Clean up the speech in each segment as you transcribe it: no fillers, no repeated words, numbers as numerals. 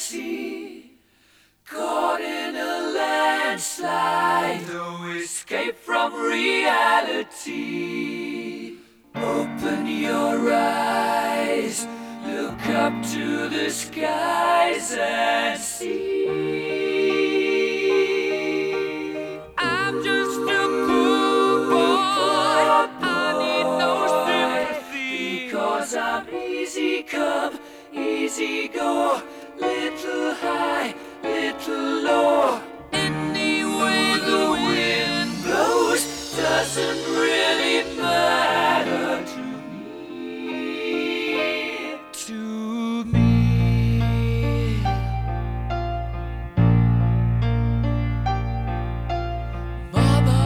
reality, caught in a landslide, no escape from reality. Open your eyes, look up to the skies and see. I'm just a poor boy, I need no sympathy, because I'm easy come, easy go, little high, little low. Any way the wind blows doesn't really matter to me. To me. Mama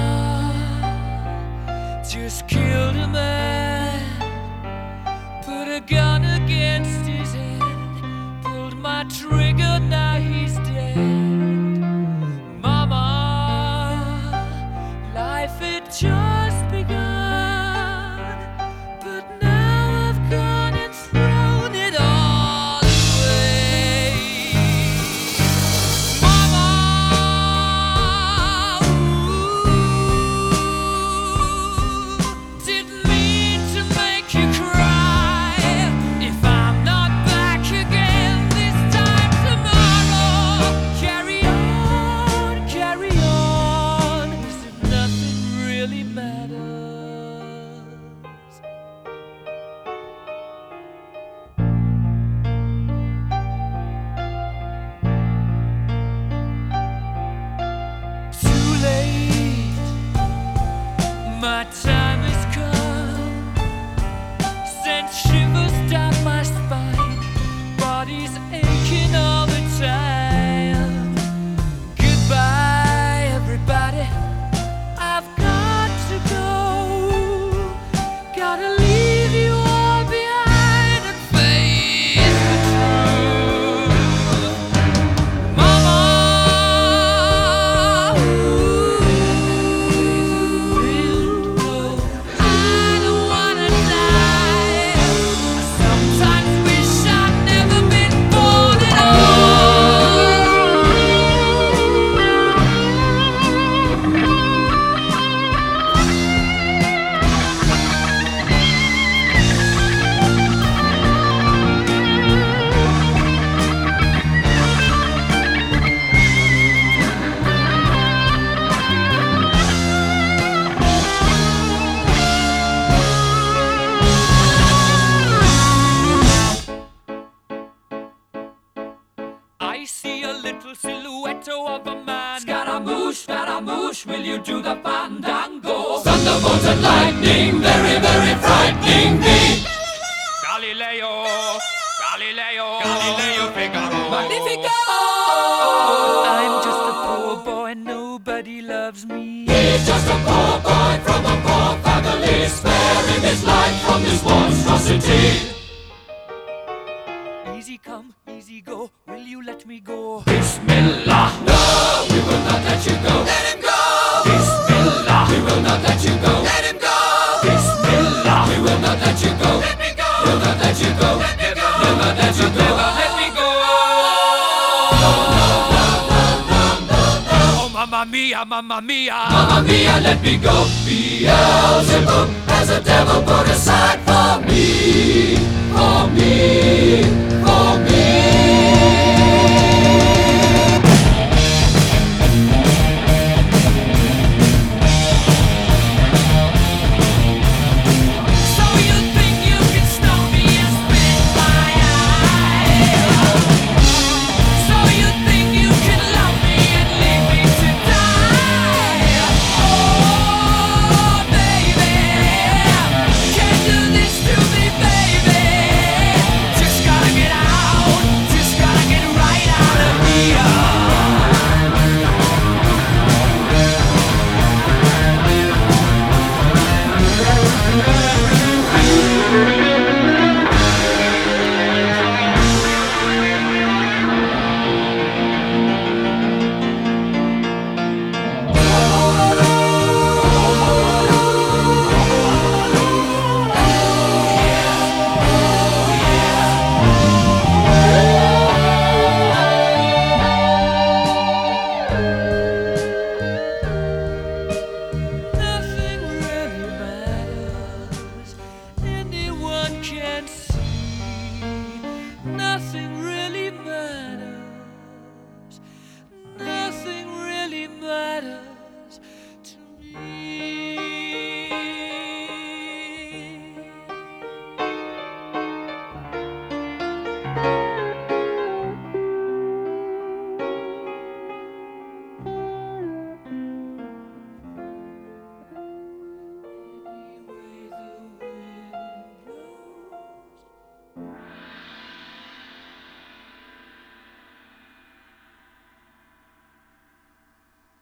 just killed a man, put a gun against his head, pulled my trigger, now he's dead. Mama, life had just begun, but now I've gone and thrown it all away. Mama, didn't mean to make you cry. If I'm not back again this time tomorrow, carry on, as if nothing really matters. Too late, my time has come, sent shivers down my spine, body's aching all the time. Goodbye, everybody, I've got to go. Gotta leave you all behind and face the truth. Mama, I don't wanna die. I sometimes wish I'd never been born at I see a little silhouette of a man. Scaramouche, will you do the fandango? Thunderbolt and lightning, very, very frightening me. Galileo, Figaro. Magnifico! I'm just a poor boy, nobody loves me. He's just a poor boy from a poor family, sparing his life from this monstrosity. Easy come, easy go, will you let me go? Bismillah, no, we will not let you go. Let him go. Bismillah, we will not let you go. Let him go. Bismillah, we will not let you go. Let me go. We'll not let you go. Let me go. We'll not let you go. Let me go. Oh, mamma mia, mamma mia. Mamma mia, let me go. Beelzebub has a devil put aside.